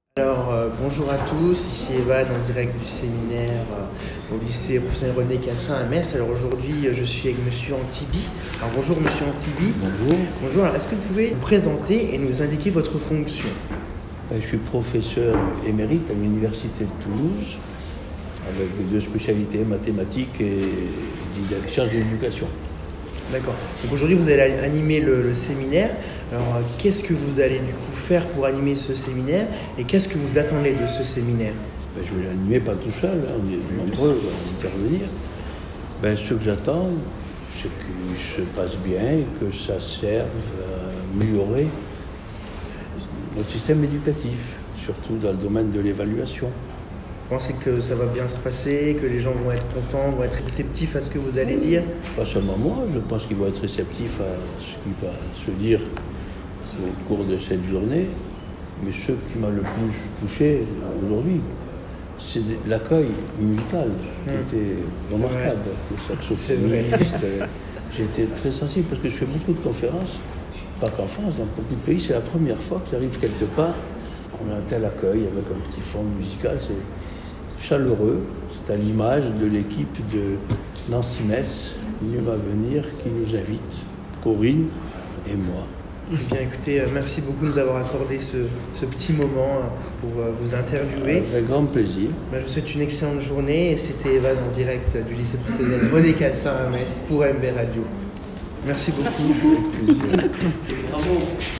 Bonjour à tous, ici Evan en direct du séminaire au lycée professionnel René Cassin à Metz. Alors aujourd'hui, je suis avec Monsieur Antibi. Alors bonjour Monsieur Antibi. Bonjour. Bonjour, alors est-ce que vous pouvez vous présenter et nous indiquer votre fonction? Je suis professeur émérite à l'Université de Toulouse avec deux spécialités, mathématiques et sciences de l'éducation. D'accord. Donc aujourd'hui, vous allez animer le séminaire. Alors qu'est-ce que vous allez du coup faire pour animer ce séminaire et qu'est-ce que vous attendez de ce séminaire? Je vais l'animer pas tout seul, on est nombreux à intervenir. Ce que j'attends, c'est qu'il se passe bien et que ça serve à améliorer notre système éducatif, surtout dans le domaine de l'évaluation. Vous pensez que ça va bien se passer, que les gens vont être contents, vont être réceptifs à ce que vous allez dire? Pas seulement moi, je pense qu'ils vont être réceptifs à ce qui va se dire au cours de cette journée. Mais ce qui m'a le plus touché aujourd'hui, c'est l'accueil musical qui était remarquable. Le saxophoniste, j'étais très sensible parce que je fais beaucoup de conférences, pas qu'en France, dans beaucoup de pays. C'est la première fois que j'arrive quelque part, on a un tel accueil avec un petit fond musical, c'est chaleureux, c'est à l'image de l'équipe de Nancy-Metz qui va venir, qui nous invite, Corinne et moi. Bien écoutez, merci beaucoup de nous avoir accordé ce petit moment pour vous interviewer. Avec grand plaisir. Je vous souhaite une excellente journée et c'était Evan en direct du lycée professionnel René Cassin à Metz pour MB Radio. Merci beaucoup. Avec plaisir. Bravo.